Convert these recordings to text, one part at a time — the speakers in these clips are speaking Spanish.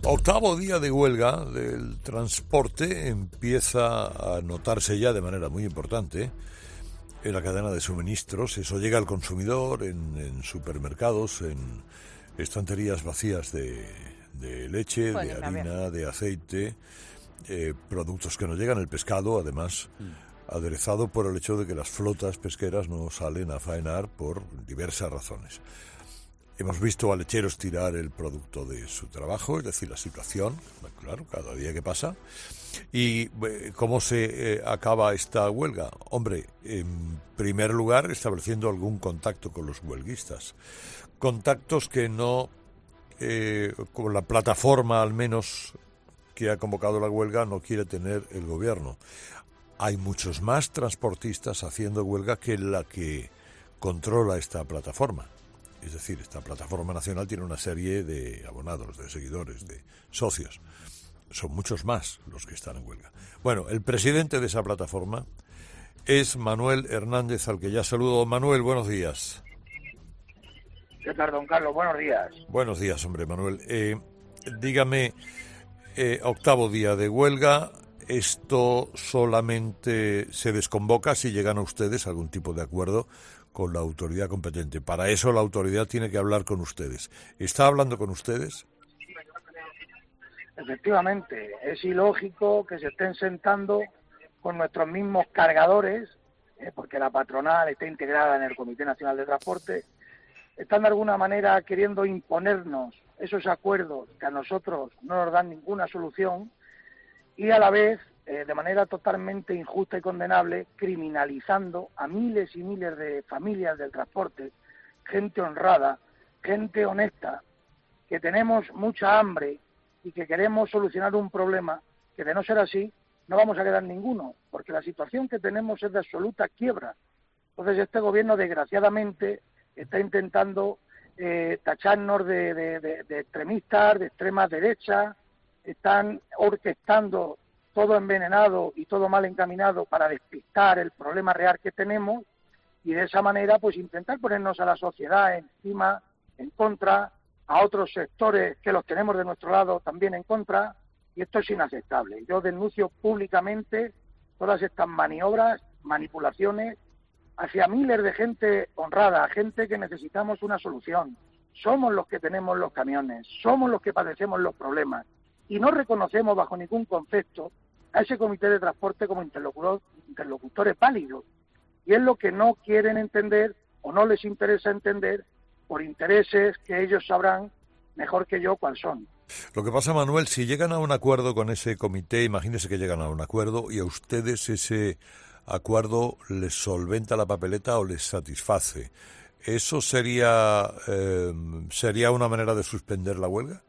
Octavo día de huelga del transporte, empieza a notarse ya de manera muy importante en la cadena de suministros. Eso llega al consumidor en supermercados, en estanterías vacías de leche, de harina, de aceite, productos que no llegan, el pescado, además, aderezado por el hecho de que las flotas pesqueras no salen a faenar por diversas razones. Hemos visto a lecheros tirar el producto de su trabajo, es decir, la situación, claro, cada día que pasa. ¿Y cómo se acaba esta huelga? Hombre, en primer lugar, estableciendo algún contacto con los huelguistas. Contactos que no, con la plataforma al menos que ha convocado la huelga, no quiere tener el gobierno. Hay muchos más transportistas haciendo huelga que la que controla esta plataforma. Es decir, esta plataforma nacional tiene una serie de abonados, de seguidores, de socios. Son muchos más los que están en huelga. Bueno, el presidente de esa plataforma es Manuel Hernández, al que ya saludo. Manuel, buenos días. ¿Qué tal, don Carlos? Buenos días. Buenos días, hombre, Manuel. Dígame, octavo día de huelga, ¿esto solamente se desconvoca si llegan a ustedes a algún tipo de acuerdo con la autoridad competente? Para eso la autoridad tiene que hablar con ustedes. ¿Está hablando con ustedes? Efectivamente, es ilógico que se estén sentando con nuestros mismos cargadores, porque la patronal está integrada en el Comité Nacional de Transporte, están de alguna manera queriendo imponernos esos acuerdos que a nosotros no nos dan ninguna solución y a la vez, de manera totalmente injusta y condenable, criminalizando a miles y miles de familias del transporte, gente honrada, gente honesta, que tenemos mucha hambre y que queremos solucionar un problema que, de no ser así, no vamos a quedar ninguno, porque la situación que tenemos es de absoluta quiebra. Entonces este gobierno, desgraciadamente, está intentando tacharnos de extremistas, de extrema derecha, están orquestando todo envenenado y todo mal encaminado para despistar el problema real que tenemos y de esa manera pues intentar ponernos a la sociedad encima, en contra, a otros sectores que los tenemos de nuestro lado también en contra, y esto es inaceptable. Yo denuncio públicamente todas estas maniobras, manipulaciones hacia miles de gente honrada, gente que necesitamos una solución. Somos los que tenemos los camiones, somos los que padecemos los problemas y no reconocemos bajo ningún concepto a ese comité de transporte como interlocutores válidos. Y es lo que no quieren entender o no les interesa entender por intereses que ellos sabrán mejor que yo cuáles son. Lo que pasa, Manuel, si llegan a un acuerdo con ese comité, imagínese que llegan a un acuerdo y a ustedes ese acuerdo les solventa la papeleta o les satisface, ¿eso sería una manera de suspender la huelga?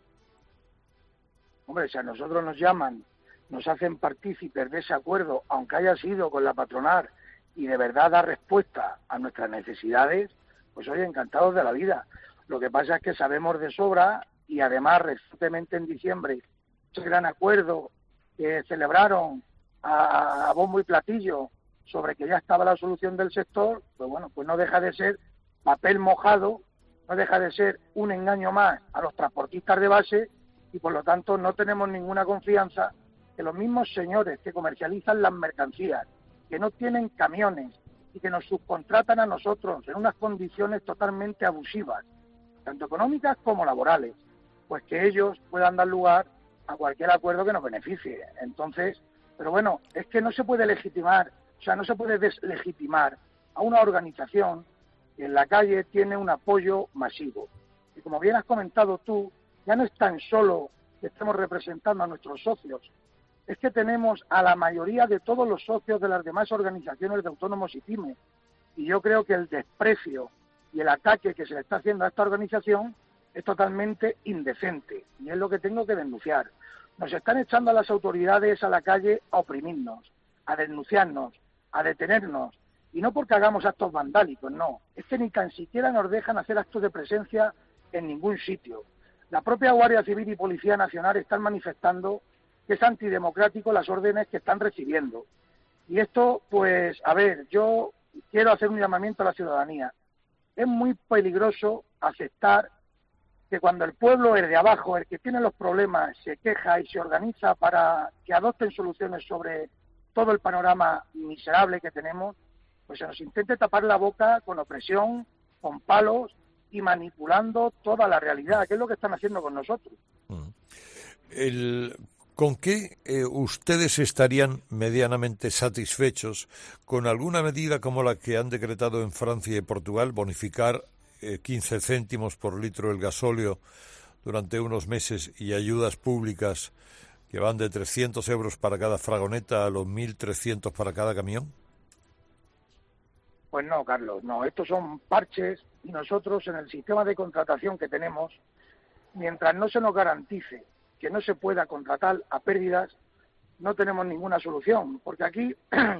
Hombre, si a nosotros nos llaman, nos hacen partícipes de ese acuerdo, aunque haya sido con la patronal, y de verdad da respuesta a nuestras necesidades, pues oye, encantados de la vida. Lo que pasa es que sabemos de sobra, y además recientemente en diciembre, ese gran acuerdo que celebraron a bombo y platillo sobre que ya estaba la solución del sector, pues bueno, pues no deja de ser papel mojado, no deja de ser un engaño más a los transportistas de base, y por lo tanto no tenemos ninguna confianza que los mismos señores que comercializan las mercancías, que no tienen camiones y que nos subcontratan a nosotros en unas condiciones totalmente abusivas, tanto económicas como laborales, pues que ellos puedan dar lugar a cualquier acuerdo que nos beneficie. Entonces, pero bueno, es que no se puede legitimar, o sea, no se puede deslegitimar a una organización que en la calle tiene un apoyo masivo. Y como bien has comentado tú, ya no es tan solo que estemos representando a nuestros socios, es que tenemos a la mayoría de todos los socios de las demás organizaciones de autónomos y pymes. Y yo creo que el desprecio y el ataque que se le está haciendo a esta organización es totalmente indecente. Y es lo que tengo que denunciar. Nos están echando a las autoridades a la calle a oprimirnos, a denunciarnos, a detenernos. Y no porque hagamos actos vandálicos, no. Es que ni tan siquiera nos dejan hacer actos de presencia en ningún sitio. La propia Guardia Civil y Policía Nacional están manifestando que es antidemocrático las órdenes que están recibiendo. Y esto, pues, a ver, yo quiero hacer un llamamiento a la ciudadanía. Es muy peligroso aceptar que cuando el pueblo, el de abajo, el que tiene los problemas, se queja y se organiza para que adopten soluciones sobre todo el panorama miserable que tenemos, pues se nos intente tapar la boca con opresión, con palos y manipulando toda la realidad, que es lo que están haciendo con nosotros. ¿Con qué ustedes estarían medianamente satisfechos con alguna medida como la que han decretado en Francia y Portugal, bonificar 15 céntimos por litro el gasóleo durante unos meses y ayudas públicas que van de 300 euros para cada fragoneta a los 1.300 para cada camión? Pues no, Carlos, no. Estos son parches y nosotros en el sistema de contratación que tenemos, mientras no se nos garantice que no se pueda contratar a pérdidas, no tenemos ninguna solución. Porque aquí,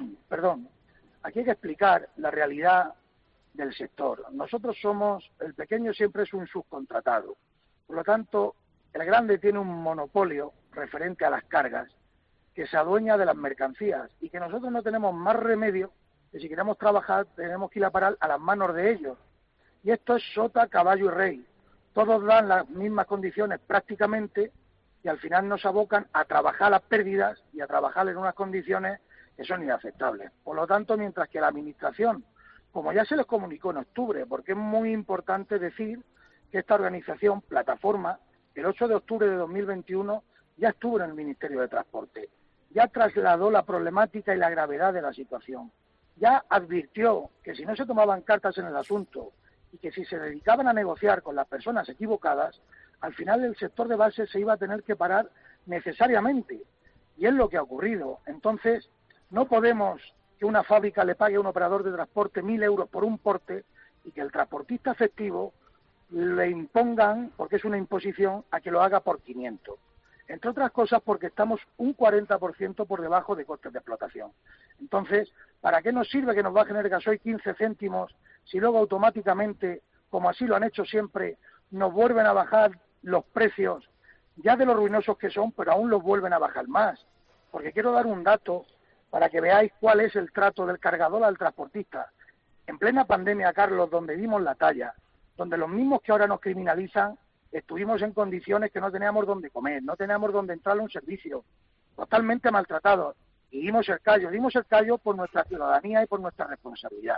aquí hay que explicar la realidad del sector. Nosotros el pequeño siempre es un subcontratado. Por lo tanto, el grande tiene un monopolio referente a las cargas, que se adueña de las mercancías y que nosotros no tenemos más remedio que si queremos trabajar tenemos que ir a parar a las manos de ellos. Y esto es sota, caballo y rey. Todos dan las mismas condiciones prácticamente y al final nos abocan a trabajar las pérdidas y a trabajar en unas condiciones que son inaceptables. Por lo tanto, mientras que la Administración, como ya se les comunicó en octubre, porque es muy importante decir que esta organización, plataforma, el 8 de octubre de 2021 ya estuvo en el Ministerio de Transporte, ya trasladó la problemática y la gravedad de la situación, ya advirtió que si no se tomaban cartas en el asunto y que si se dedicaban a negociar con las personas equivocadas, al final el sector de base se iba a tener que parar necesariamente, y es lo que ha ocurrido. Entonces, no podemos que una fábrica le pague a un operador de transporte 1.000 euros por un porte y que el transportista efectivo le impongan, porque es una imposición, a que lo haga por 500. Entre otras cosas porque estamos un 40% por debajo de costes de explotación. Entonces, ¿para qué nos sirve que nos bajen el gasoil 15 céntimos si luego automáticamente, como así lo han hecho siempre, nos vuelven a bajar los precios, ya de lo ruinosos que son, pero aún los vuelven a bajar más? Porque quiero dar un dato para que veáis cuál es el trato del cargador al transportista. En plena pandemia, Carlos, donde dimos la talla, donde los mismos que ahora nos criminalizan, estuvimos en condiciones que no teníamos dónde comer, no teníamos dónde entrar a un servicio, totalmente maltratados, y dimos el callo por nuestra ciudadanía y por nuestra responsabilidad.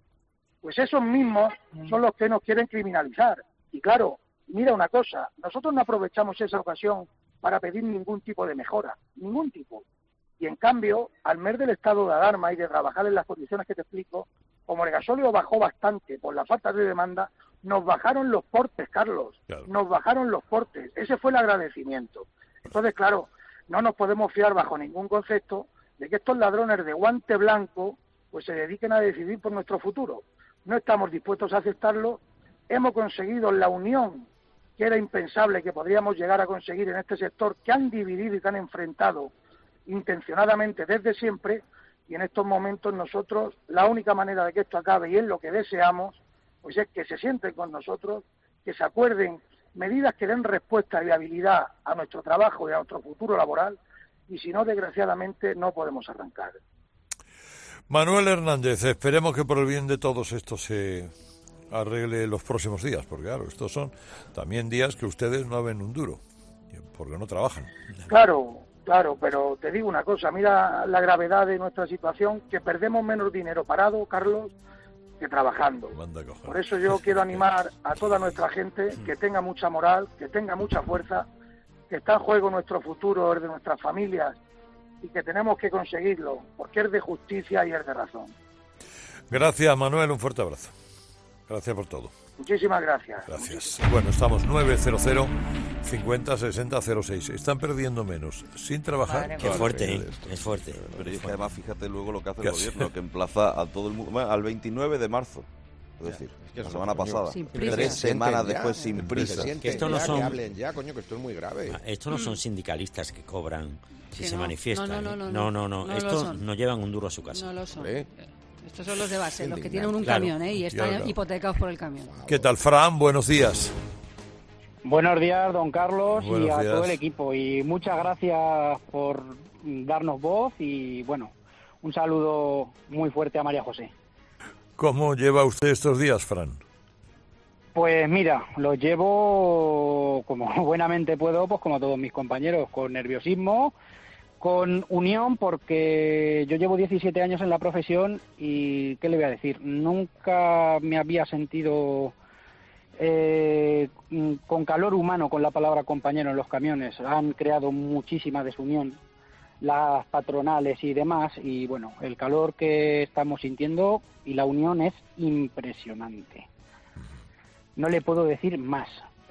Pues esos mismos son los que nos quieren criminalizar. Y claro, mira una cosa, nosotros no aprovechamos esa ocasión para pedir ningún tipo de mejora, ningún tipo. Y en cambio, al mes del estado de alarma y de trabajar en las condiciones que te explico, como el gasóleo bajó bastante por la falta de demanda, nos bajaron los portes, Carlos, claro. Nos bajaron los portes, ese fue el agradecimiento. Entonces, claro, no nos podemos fiar bajo ningún concepto de que estos ladrones de guante blanco pues se dediquen a decidir por nuestro futuro. No estamos dispuestos a aceptarlo. Hemos conseguido la unión que era impensable que podríamos llegar a conseguir en este sector, que han dividido y que han enfrentado intencionadamente desde siempre, y en estos momentos nosotros, la única manera de que esto acabe, y es lo que deseamos, pues es que se sienten con nosotros, que se acuerden medidas que den respuesta y viabilidad a nuestro trabajo y a nuestro futuro laboral, y si no, desgraciadamente, no podemos arrancar. Manuel Hernández, esperemos que por el bien de todos esto se arregle los próximos días, porque claro, estos son también días que ustedes no ven un duro, porque no trabajan. Claro, pero te digo una cosa, mira la gravedad de nuestra situación, que perdemos menos dinero parado, Carlos, que trabajando. Por eso yo quiero animar a toda nuestra gente que tenga mucha moral, que tenga mucha fuerza, que está en juego nuestro futuro, el de nuestras familias, y que tenemos que conseguirlo, porque es de justicia y es de razón. Gracias, Manuel, un fuerte abrazo. Gracias por todo. Muchísimas gracias. Gracias. Bueno, estamos 900 50 60 06. Están perdiendo menos sin trabajar. Qué fuerte, es fuerte. Pero es que además fíjate luego lo que hace el gobierno, que emplaza a todo el mundo al 29 de marzo. Es decir, la semana pasada. 3 semanas después, sin prisa. Que esto no son... Que hablen ya, coño, que esto es muy grave. Esto no son sindicalistas que cobran si se no. manifiestan. No, Estos no llevan un duro a su casa. No lo son. Estos son los de base, los que tienen un camión, y están hipotecados por el camión. ¿Qué tal, Fran? Buenos días. Buenos días, don Carlos, Buenos y a días. todo el equipo. Y muchas gracias por darnos voz y, bueno, un saludo muy fuerte a María José. ¿Cómo lleva usted estos días, Fran? Pues mira, lo llevo como buenamente puedo, pues como todos mis compañeros, con nerviosismo, con unión, porque yo llevo 17 años en la profesión y, ¿qué le voy a decir? Nunca me había sentido con calor humano con la palabra compañero en los camiones. Han creado muchísima desunión las patronales y demás, y bueno, el calor que estamos sintiendo y la unión es impresionante. No le puedo decir más.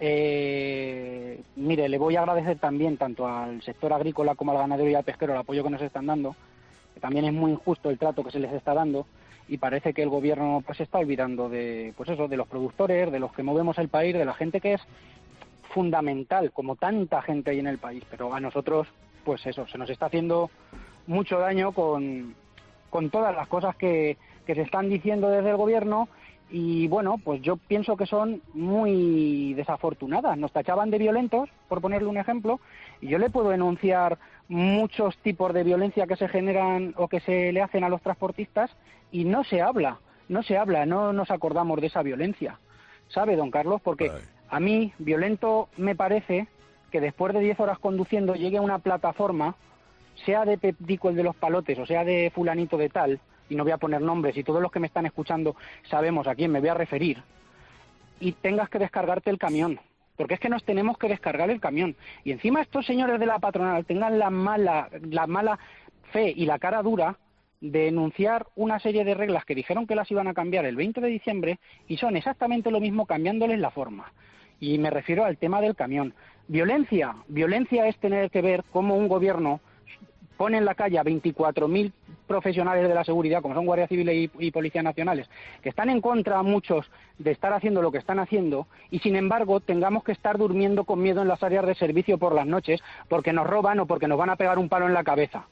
Mire, le voy a agradecer también tanto al sector agrícola como al ganadero y al pesquero el apoyo que nos están dando, que también es muy injusto el trato que se les está dando, y parece que el gobierno pues se está olvidando de, pues eso, de los productores, de los que movemos el país, de la gente que es fundamental, como tanta gente hay en el país, pero a nosotros, pues eso, se nos está haciendo mucho daño con todas las cosas que se están diciendo desde el gobierno. Y bueno, pues yo pienso que son muy desafortunadas. Nos tachaban de violentos, por ponerle un ejemplo, y yo le puedo enunciar muchos tipos de violencia que se generan o que se le hacen a los transportistas, y no se habla, no nos acordamos de esa violencia. ¿Sabe, don Carlos? Porque a mí, violento me parece que después de 10 horas conduciendo llegue a una plataforma, sea de Pepdico el de los palotes o sea de fulanito de tal, y no voy a poner nombres, y todos los que me están escuchando sabemos a quién me voy a referir, y tengas que descargarte el camión, porque es que nos tenemos que descargar el camión, y encima estos señores de la patronal tengan la mala fe y la cara dura de enunciar una serie de reglas que dijeron que las iban a cambiar el 20 de diciembre, y son exactamente lo mismo cambiándoles la forma. Y me refiero al tema del camión. Violencia es tener que ver cómo un gobierno pone en la calle a 24.000 profesionales de la seguridad, como son Guardia Civil y Policía Nacionales, que están en contra muchos de estar haciendo lo que están haciendo, y sin embargo tengamos que estar durmiendo con miedo en las áreas de servicio por las noches porque nos roban o porque nos van a pegar un palo en la cabeza.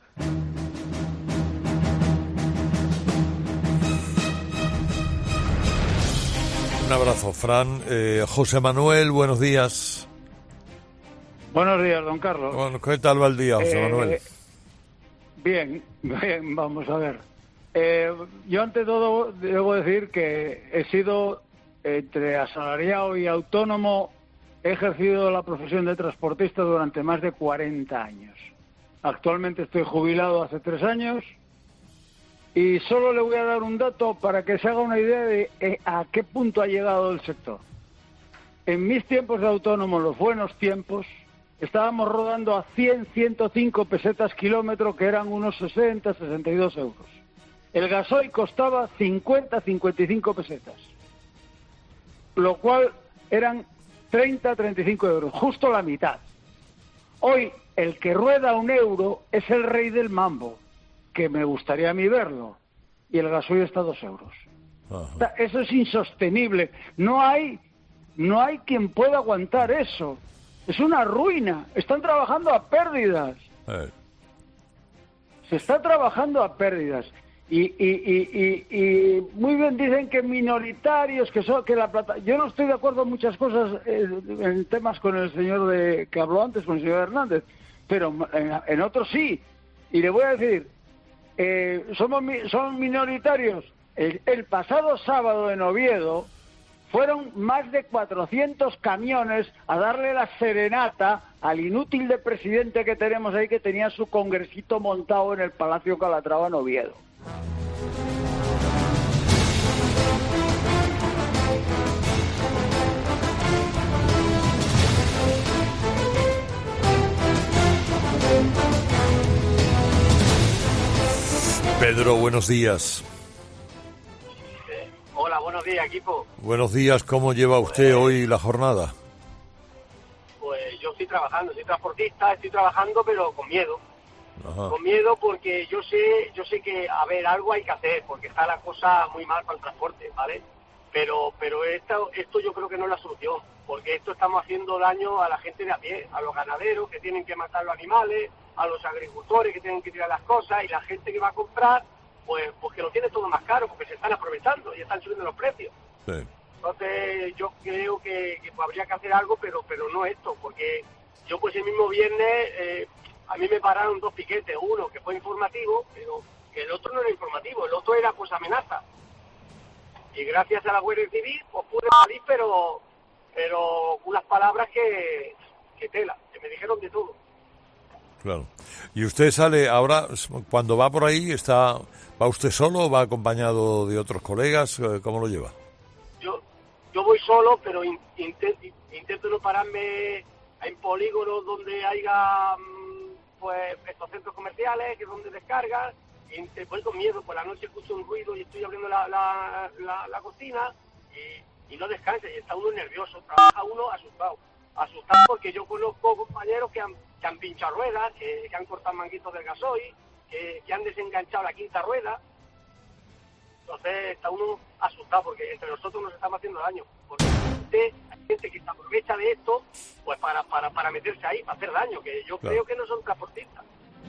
Un abrazo, Fran. José Manuel, buenos días. Buenos días, don Carlos. Bueno, ¿qué tal va el día, José Manuel? Bien, vamos a ver. Yo ante todo debo decir que he sido entre asalariado y autónomo, he ejercido la profesión de transportista durante más de 40 años. Actualmente estoy jubilado hace 3 años y solo le voy a dar un dato para que se haga una idea de a qué punto ha llegado el sector. En mis tiempos de autónomo, los buenos tiempos, estábamos rodando a 105 pesetas kilómetro, que eran unos 62 euros. El gasoil costaba 55 pesetas, lo cual eran 35 euros, justo la mitad. Hoy, el que rueda 1 euro es el rey del mambo, que me gustaría a mí verlo, y el gasoil está a 2 euros. Ajá. Eso es insostenible. No hay quien pueda aguantar eso. Es una ruina. Están trabajando a pérdidas. Se está trabajando a pérdidas. Y muy bien dicen que minoritarios, que la plata. Yo no estoy de acuerdo en muchas cosas en temas con el señor que habló antes, con el señor Hernández, pero en otros sí. Y le voy a decir, son minoritarios. El pasado sábado en Oviedo fueron más de 400 camiones a darle la serenata al inútil de presidente que tenemos ahí, que tenía su congresito montado en el Palacio Calatrava en Oviedo. Pedro, buenos días. Hola, buenos días, equipo. Buenos días, ¿cómo lleva usted hoy la jornada? Pues yo estoy trabajando, soy transportista, estoy trabajando pero con miedo. Ajá. Con miedo porque yo sé que, a ver, algo hay que hacer, porque está la cosa muy mal para el transporte, ¿vale? Pero esto yo creo que no es la solución, porque esto estamos haciendo daño a la gente de a pie, a los ganaderos que tienen que matar los animales, a los agricultores que tienen que tirar las cosas, y la gente que va a comprar, pues que lo tiene todo más caro, porque se están aprovechando y están subiendo los precios. Sí. Entonces yo creo que habría que hacer algo, pero no esto, porque yo pues el mismo viernes a mí me pararon 2 piquetes, uno que fue informativo, pero que el otro no era informativo, el otro era pues amenaza. Y gracias a la Guardia Civil, pues pude salir, pero unas palabras que tela, que me dijeron de todo. Claro. ¿Y usted sale ahora, cuando va por ahí, va usted solo o va acompañado de otros colegas? ¿Cómo lo lleva? Yo voy solo, pero intento no pararme en polígonos donde haya pues estos centros comerciales, que es donde descargan, y voy con miedo. Por la noche escucho un ruido y estoy abriendo la cocina y no descansa, y está uno nervioso, trabaja uno asustado porque yo conozco compañeros que han pinchado ruedas, que han cortado manguitos del gasoil, que han desenganchado la quinta rueda. Entonces está uno asustado porque entre nosotros nos estamos haciendo daño, porque hay gente que se aprovecha de esto pues para meterse ahí, para hacer daño, que yo creo que no son transportistas.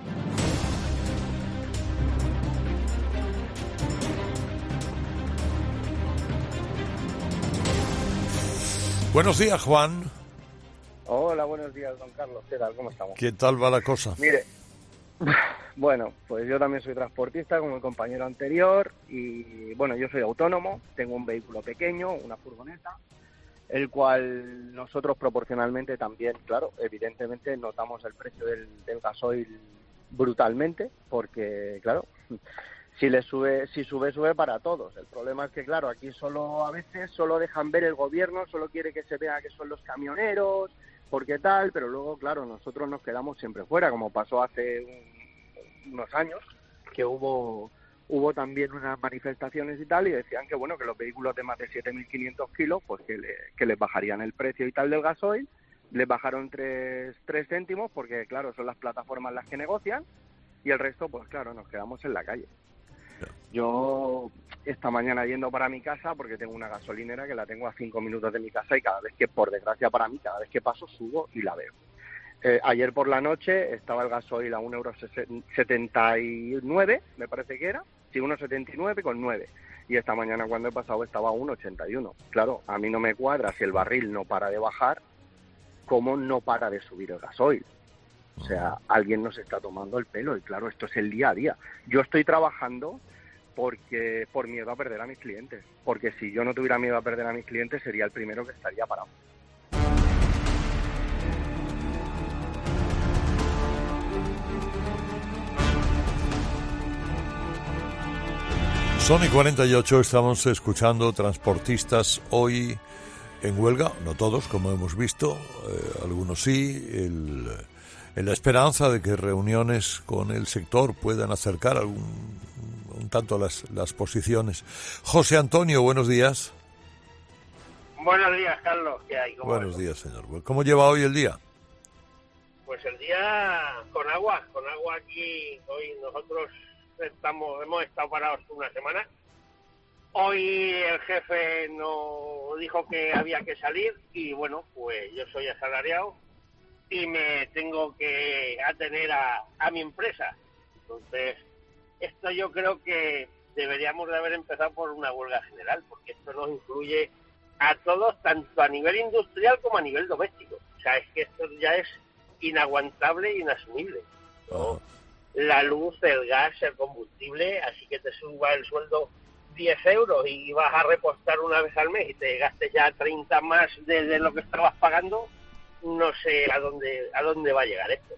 Buenos días, Juan. Hola, buenos días, don Carlos. ¿Qué tal? ¿Cómo estamos? ¿Qué tal va la cosa? Mire, bueno, pues yo también soy transportista, como el compañero anterior, y bueno, yo soy autónomo, tengo un vehículo pequeño, una furgoneta, el cual nosotros proporcionalmente también, claro, evidentemente notamos el precio del gasoil brutalmente, porque, claro, si sube para todos. El problema es que, claro, aquí a veces solo dejan ver el gobierno, solo quiere que se vea que son los camioneros, porque tal, pero luego, claro, nosotros nos quedamos siempre fuera, como pasó hace unos años, que hubo también unas manifestaciones y tal, y decían que, bueno, que los vehículos de más de 7.500 kilos, pues que les bajarían el precio y tal del gasoil. Les bajaron 3 céntimos, porque, claro, son las plataformas las que negocian, y el resto, pues claro, nos quedamos en la calle. Yo esta mañana yendo para mi casa, porque tengo una gasolinera que la tengo a 5 minutos de mi casa, y cada vez que, por desgracia para mí, cada vez que paso subo y la veo. Ayer por la noche estaba el gasoil a 1,79 €, me parece que era, sí, 1,79,9, y esta mañana cuando he pasado estaba a 1,81. Claro, a mí no me cuadra, si el barril no para de bajar, ¿cómo no para de subir el gasoil? O sea, alguien nos está tomando el pelo, y claro, esto es el día a día. Yo estoy trabajando por miedo a perder a mis clientes, porque si yo no tuviera miedo a perder a mis clientes sería el primero que estaría parado. Son y 48, estamos escuchando transportistas hoy en huelga, no todos, como hemos visto, algunos sí, en la esperanza de que reuniones con el sector puedan acercar un tanto las posiciones. José Antonio, buenos días. Buenos días, Carlos. ¿Qué hay? Buenos días, señor. ¿Cómo lleva hoy el día? Pues el día con agua aquí. Hoy nosotros hemos estado parados una semana. Hoy el jefe nos dijo que había que salir y bueno, pues yo soy asalariado y me tengo que atener a mi empresa. Entonces, esto yo creo que deberíamos de haber empezado por una huelga general, porque esto nos incluye a todos, tanto a nivel industrial como a nivel doméstico. O sea, es que esto ya es inaguantable e inasumible, ¿no? La luz, el gas, el combustible, así que te suba el sueldo 10 € y vas a repostar una vez al mes y te gastes ya 30 más de lo que estabas pagando, no sé a dónde va a llegar esto.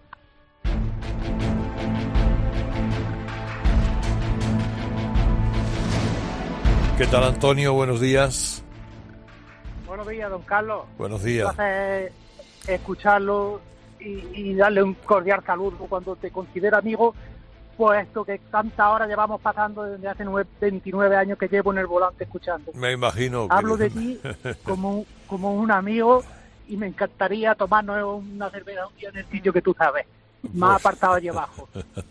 ¿Qué tal, Antonio? Buenos días. Buenos días, don Carlos. Buenos días. Un placer escucharlo y darle un cordial saludo cuando te considero amigo, puesto que tantas horas llevamos pasando desde hace 29 años que llevo en el volante escuchando. Me imagino. Hablo de ti como un amigo y me encantaría tomarnos una cerveza un día en el sitio que tú sabes, más apartado allí abajo.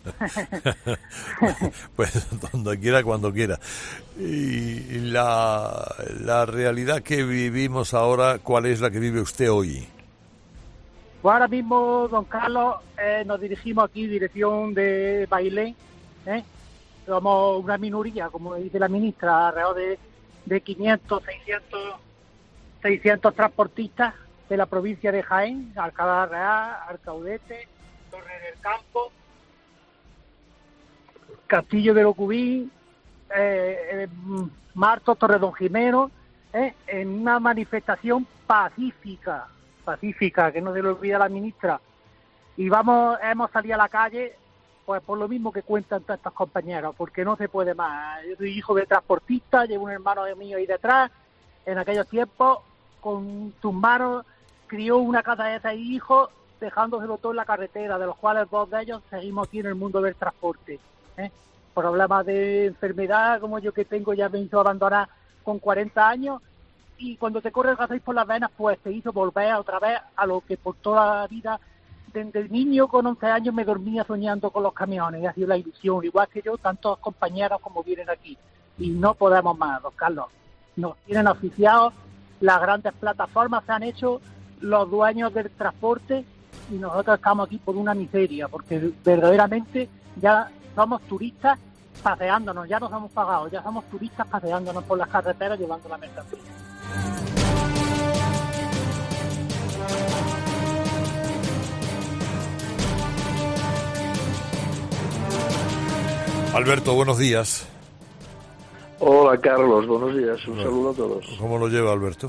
Pues donde quiera, cuando quiera. Y la realidad que vivimos ahora, ¿cuál es la que vive usted hoy? Pues ahora mismo, don Carlos, nos dirigimos aquí dirección de Bailén. Somos una minoría, como dice la ministra, alrededor de 500, 600 transportistas de la provincia de Jaén, Alcalá Real, Alcaudete, Torre del Campo, Castillo de Locubín, Marto Torredonjimeno, en una manifestación pacífica, que no se le olvida a la ministra. Y hemos salido a la calle, pues por lo mismo que cuentan todos estos compañeros, porque no se puede más. Yo soy hijo de transportista, llevo un hermano mío ahí detrás. En aquellos tiempos, con tus manos, crió una casa de 6 hijos, dejándoselo todo en la carretera, de los cuales 2 de ellos seguimos aquí en el mundo del transporte. Problemas de enfermedad, como yo que tengo, ya me hizo abandonar con 40 años, y cuando te corre el gasoil por las venas, pues te hizo volver otra vez a lo que por toda la vida, desde niño con 11 años me dormía soñando con los camiones, y ha sido la ilusión, igual que yo, tantos compañeros como vienen aquí, y no podemos más, don Carlos. Nos tienen asfixiados, las grandes plataformas se han hecho los dueños del transporte, y nosotros estamos aquí por una miseria, porque verdaderamente ya somos turistas paseándonos, ya nos hemos pagado, ya somos turistas paseándonos por las carreteras llevando la mercancía. Alberto, buenos días. Hola Carlos, buenos días, un saludo a todos. ¿Cómo lo lleva Alberto?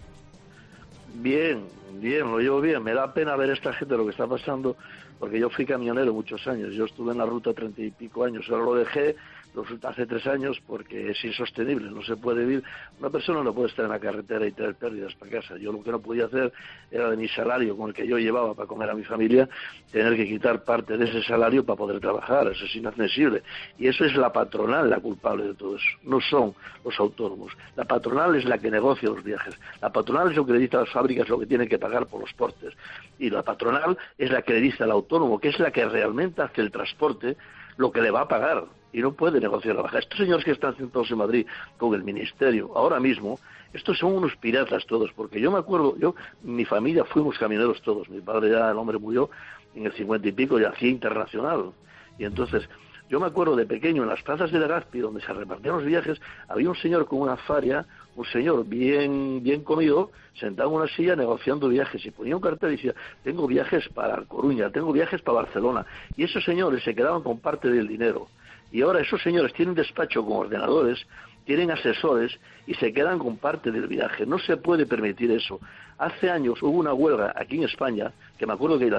Bien, lo llevo bien. Me da pena ver esta gente lo que está pasando, porque yo fui camionero muchos años, yo estuve en la ruta 30 y pico años, ahora lo dejé hace 3 años porque es insostenible, no se puede vivir. Una persona no puede estar en la carretera y tener pérdidas para casa. Yo lo que no podía hacer era de mi salario con el que yo llevaba para comer a mi familia, tener que quitar parte de ese salario para poder trabajar. Eso es inadmisible. Y eso es la patronal la culpable de todo eso, no son los autónomos. La patronal es la que negocia los viajes. La patronal es lo que le dice a las fábricas lo que tienen que pagar por los portes. Y la patronal es la que le dice al autónomo, que es la que realmente hace el transporte, lo que le va a pagar. Y no puede negociar la baja. Estos señores que están sentados en Madrid con el ministerio, ahora mismo, estos son unos piratas todos, porque yo me acuerdo, mi familia fuimos camioneros todos, mi padre ya, el hombre murió en el 50 y pico, ya hacía internacional, y entonces, yo me acuerdo de pequeño, en las plazas de Legazpi, donde se repartían los viajes, había un señor con una faria, un señor bien comido, sentado en una silla negociando viajes, y ponía un cartel y decía, tengo viajes para Coruña, tengo viajes para Barcelona, y esos señores se quedaban con parte del dinero. Y ahora esos señores tienen despacho con ordenadores, tienen asesores y se quedan con parte del viaje. No se puede permitir eso. Hace años hubo una huelga aquí en España, que me acuerdo que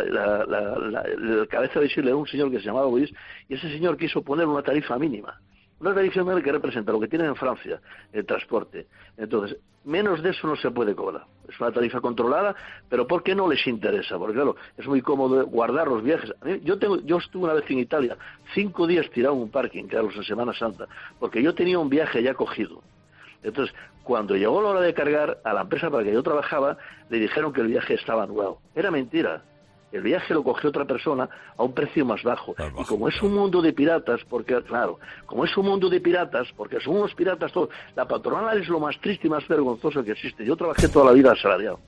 la cabeza visible era un señor que se llamaba Luis, y ese señor quiso poner una tarifa mínima. Una tarifa mínima que representa lo que tienen en Francia, el transporte. Entonces, menos de eso no se puede cobrar. Es una tarifa controlada, pero ¿por qué no les interesa? Porque claro, es muy cómodo guardar los viajes. Yo estuve una vez en Italia, 5 días tirado en un parking, Carlos, en Semana Santa, porque yo tenía un viaje ya cogido. Entonces, cuando llegó la hora de cargar, a la empresa para la que yo trabajaba, le dijeron que el viaje estaba anulado. Era mentira. El viaje lo cogió otra persona a un precio más bajo. Y como es un mundo de piratas, porque son unos piratas todos, la patronal es lo más triste y más vergonzoso que existe. Yo trabajé toda la vida asalariado.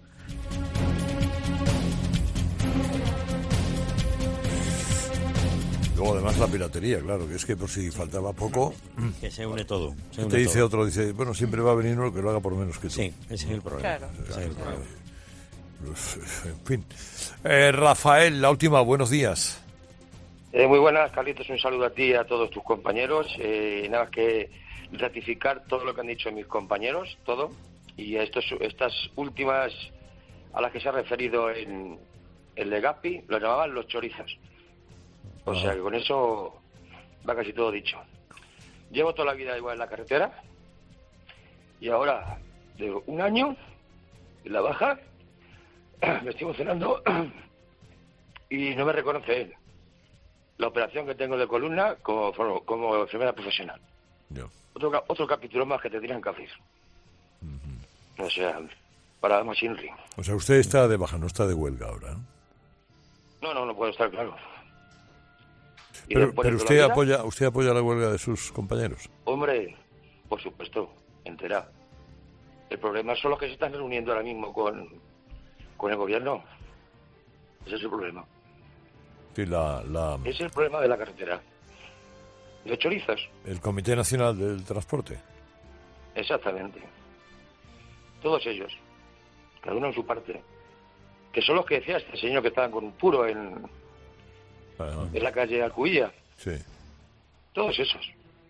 Luego además la piratería, claro, que es que por si faltaba poco... Que se une todo. Otro dice, bueno, siempre va a venir uno que lo haga por menos que tú. Sí, ese es el problema. Claro. Ese es el problema. En fin. Rafael, la última, buenos días. Muy buenas, Carlitos, un saludo a ti y a todos tus compañeros. Nada más que ratificar todo lo que han dicho mis compañeros, todo, y estas últimas a las que se ha referido en Legazpi, lo llamaban los chorizos. O sea que con eso va casi todo dicho. Llevo toda la vida igual en la carretera y ahora de 1 año en la baja me estoy emocionando y no me reconoce él la operación que tengo de columna como enfermera profesional. Otro capítulo más que tendrían que hacer. O sea, para más sin ring. O sea, usted está de baja, no está de huelga ahora, ¿no? No puedo estar claro. Pero usted apoya la huelga de sus compañeros. Hombre, por supuesto, entera. El problema son los que se están reuniendo ahora mismo con el gobierno. Ese es el problema. Sí, Ese es el problema de la carretera. Los chorizos. El Comité Nacional del Transporte. Exactamente. Todos ellos. Cada uno en su parte. Que son los que decía este señor que estaban con un puro en la calle Alcuilla. Sí. Todos esos.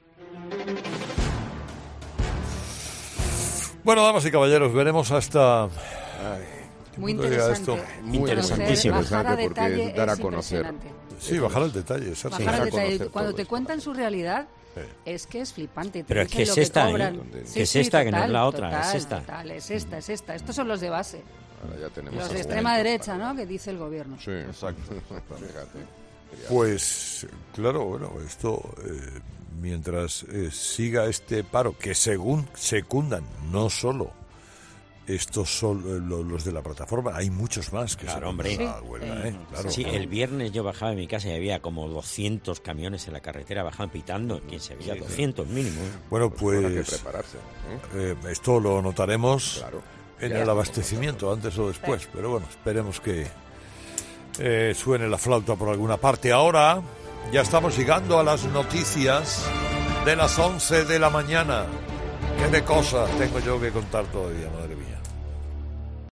Bueno, damas y caballeros, veremos hasta... Muy interesante. Interesantísimo. Porque es dar a conocer. Sí, bajar el detalle. Bajar el detalle. Cuando te cuentan su realidad, es que es flipante. Pero es que es esta, que es esta, que no es la otra, es esta. Total, es esta. Estos son los de base. Ahora ya tenemos los de extrema derecha, ¿no? Que dice el gobierno. Sí, exacto. Pues, claro, bueno, esto... mientras siga este paro, que según secundan no solo estos son los de la plataforma, hay muchos más que claro, hombre. La huelga, claro. Sí, el viernes yo bajaba de mi casa y había como 200 camiones en la carretera, bajaban pitando, quien se veía 200 mínimo. Bueno, pues hay que prepararse, esto lo notaremos en el abastecimiento, antes o después, pero bueno, esperemos que suene la flauta por alguna parte. Ahora ya estamos llegando a las noticias de las 11 de la mañana. Qué de cosas tengo yo que contar todavía, madre mía.